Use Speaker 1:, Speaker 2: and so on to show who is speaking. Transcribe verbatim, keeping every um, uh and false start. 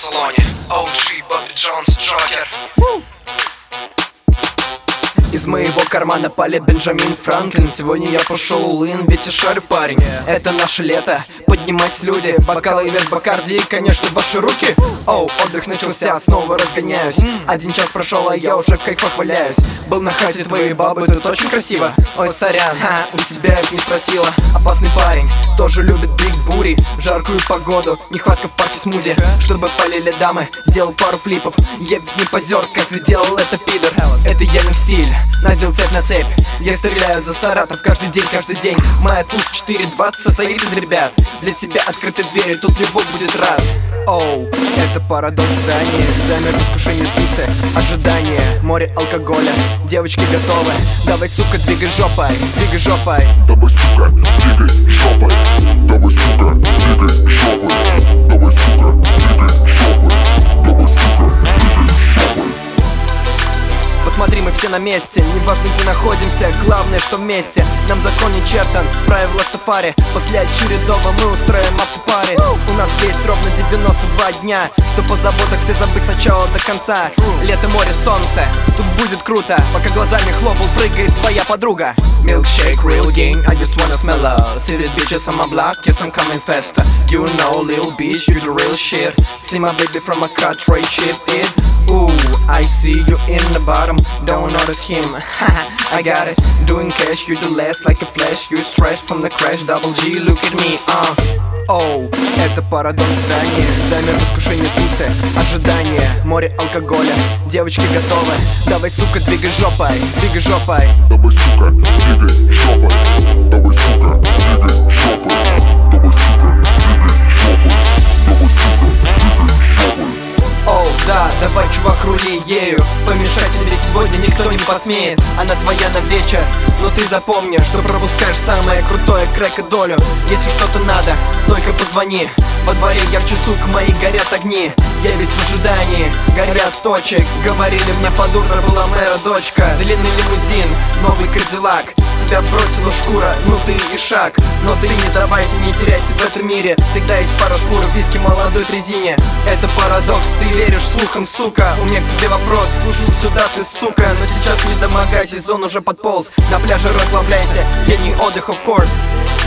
Speaker 1: салоне. О Джи, Бобби Джонс, Джокер. Из моего кармана пали Бенджамин Франклин. Сегодня я пошел улын, ведь я шарю, парень. Это наше лето, поднимать люди, бокалы вес Бакарди и, конечно, ваши руки. Оу, отдых начался, снова разгоняюсь. Один час прошел, а я уже в кайфах валяюсь. Был на хате твоей бабы, тут очень красиво. Ой, сорян, ха, у тебя их не спросила. Опасный парень, тоже любит биг бури. Жаркую погоду, нехватка в парке смузи. Чтобы полили дамы, сделал пару флипов. Я ведь не позер, как ты делал это, пидор. Это явный стиль, надел цепь на цепь. Я стреляю за Саратов каждый день, каждый день. Моя туз четыре двадцать состоит из ребят. Для тебя открыты двери, тут любой будет рад. Оу, это парадокс здания. Замер в искушении тусы, ожидание, море алкоголя. Девочки готовы, давай, сука, двигай жопой, двигай жопой.
Speaker 2: Давай, сука, двигай жопой. Давай, сука, двигай жопой. Давай, сука, двигай жопой. Давай, сука, двигай жопой.
Speaker 1: Посмотри, мы все на месте, неважно где находимся, главное, что вместе. Нам закон не чертан, правила сафари. После очередного мы устроим автопари. У нас есть ровно девяносто два дня, чтоб о заботах все забыть с начала до конца. Лето, море, солнце, тут будет круто. Пока глазами хлопал, прыгает твоя подруга. Milkshake, real gang, I just wanna smell out. See the bitches on my block, yes I'm coming faster. You know, little bitch, you the real shit. See my baby from a cut, trade shit it. Ooh, I see you in the bottom, don't notice him. I got it, doing cash, you do less like a flash. You straight from the crash, double G, look at me, uh. Оу, oh, это парадокс здания. Замер в искушении тусы, ожидание, море алкоголя. Девочки готовы, давай, сука, двигай жопой, двигай жопой.
Speaker 2: Давай, сука, двигай жопой. Давай, сука, двигай жопой. Давай, сука, двигай жопой. Давай, сука, двигай жопой.
Speaker 1: Оу, oh, да, давай, чувак, рули ею. Помешать себе сегодня никто не посмеет. Она твоя на вечер, но ты запомни, что пропускаешь самое крутое крэк и долю. Если что-то надо, только позвони. Во дворе ярче, сука, мои горят огни. Я ведь в ожидании, горят точек. Говорили мне под утро, была мэра дочка. Длинный лимузин, новый кадиллак. Тебя бросила шкура, ну ты и шаг. Но ты не сдавайся, не теряйся в этом мире. Всегда есть пара шкур, виски молодой трезине. Это парадокс, ты веришь слухам, сука. У меня к тебе вопрос, слушай сюда ты, сука. Но сейчас не домогайся, сезон уже подполз. На пляже расслабляйся, летний отдых, of course.